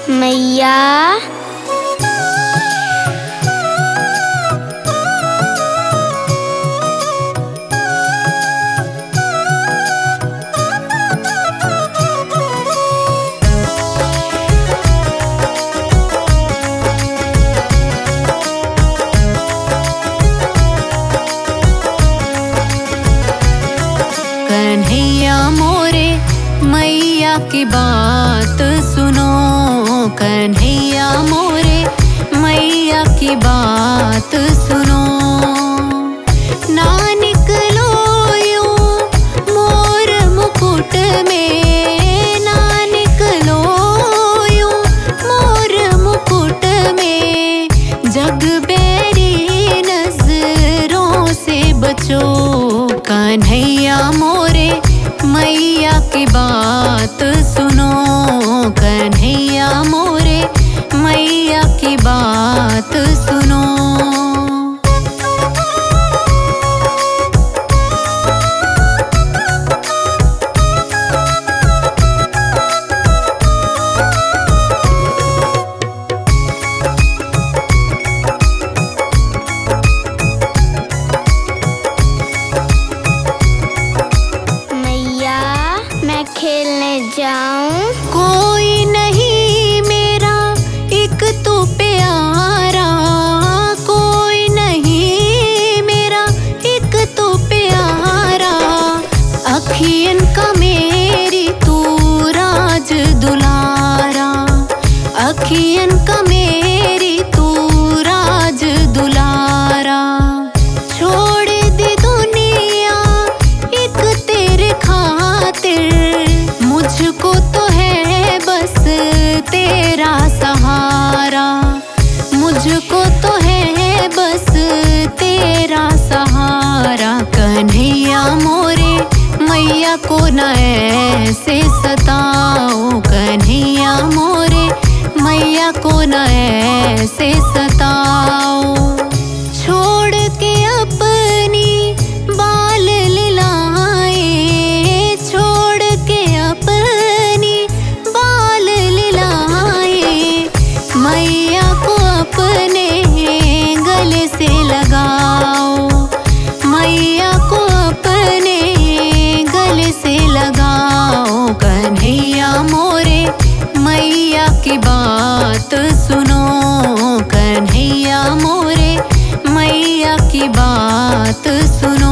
मैया कन्हैया मोरे मैया की बात सुनो, कन्हैया मोरे मैया की बात सुनो। ना निकलो यूं मोर मुकुट में, ना निकलो यूं मोर मुकुट में, जग बैरी नजरों से बचो। कन्हैया मोरे मैया की बात सुनो, कन्हैया मोरे मैया की बात सुनो। खेलने जाऊं कोई नहीं मेरा एक तो प्यारा, कोई नहीं मेरा एक तो प्यारा, अखियन का मेरी तू राज दुलारा, अखियन का मेरी तू राज दुलारा। छोड़ दी दुनिया एक तेरे खातिर, मुझको तो है बस तेरा सहारा, मुझको तो है बस तेरा सहारा। कन्हैया मोरे मैया को न ऐसे सताओ, कन्हैया मोरे मैया को न ऐसे सताओ। छोड़ के अपनी बाल लीलाएं, छोड़ के अपनी बाल लीलाएं, मैया को अपने गले से लगाओ, मैया को अपने गले से लगाओ। कन्हैया मोरे मैया की बात सुनो, कन्हैया मोरे मैया की बात सुनो।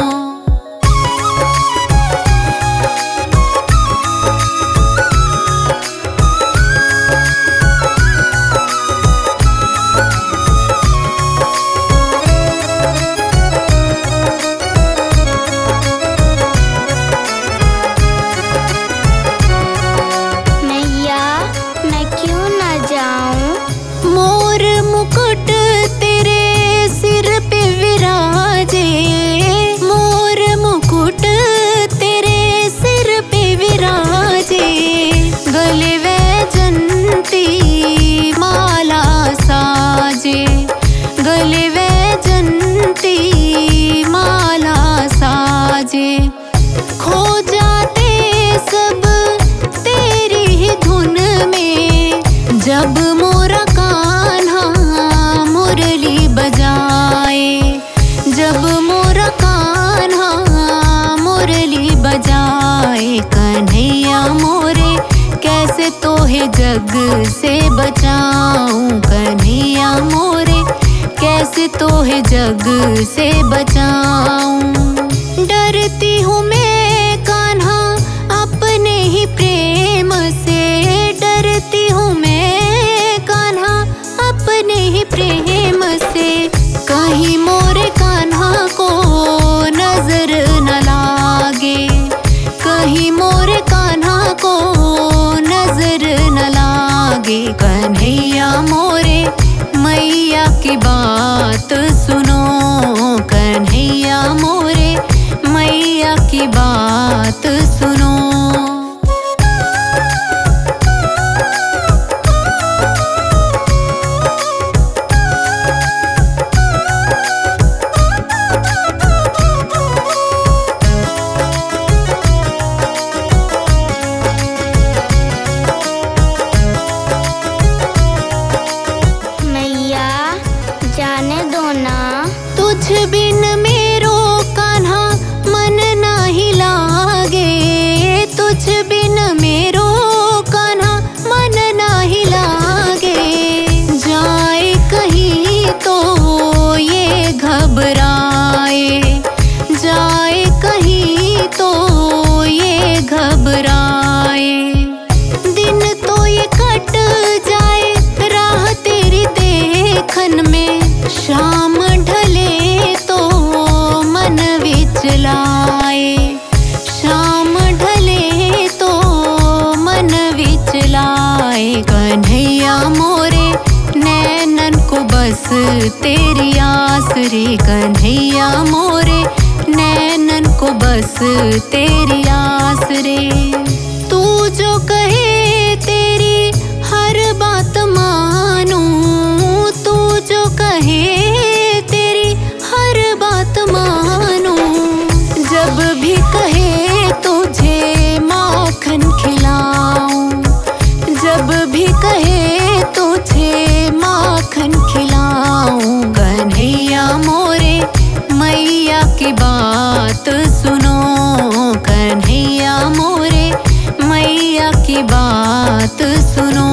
मैया मैं क्यों न जाऊं, मोर मुकुट तेरे सिर पे विराजे, मोर मुकुट तेरे सिर पे विराजे, गले वैजंती माला साजे, गले वैजंती माला साजे। खो जाते सब तेरी ही धुन में, जब मोरा कान्हा मुरली बजाए, जब मोरा कान्हा मुरली बजाए। कन्हैया मोरे कैसे तोहे जग से बचाऊं, कन्हैया मोरे कैसे तोहे जग से बचाऊं। डरती हूँ मैं कान्हा अपने ही प्रेम से, डरती हूँ मैं कान्हा अपने ही प्रेम से। कहीं मोरे कान्हा को नजर न लागे, कहीं मोरे कान्हा को नजर न लागे। कन्हैया मोरे मैया की बात सुनो, कन्हैया मोरे मैया की बात सुनो। तुझ बिन मेरो कान्हा मन नाही लागे। जाए कहीं तो ये घबराए, जाए कहीं तो ये घबराए। दिन तो ये कट जाए राह तेरी देखन में, शाम ढले तो मन विचलाए, शाम ढले तो मन विचलाए। कन्हैया मोरे नैनन को बस तेरी आस रे, कन्हैया मोरे नैनन को बस तेरी आस रे। तू जो कहे तेरी हर बात मानूं, तू जो कहे तेरी हर बात मानूं। जब भी कहे तुझे माखन खिलाऊं, जब भी कहे तुझे माखन खिलाऊं। कन्हैया मोरे मैया की बात सुनो, कन्हैया मोरे मैया की बात सुनो।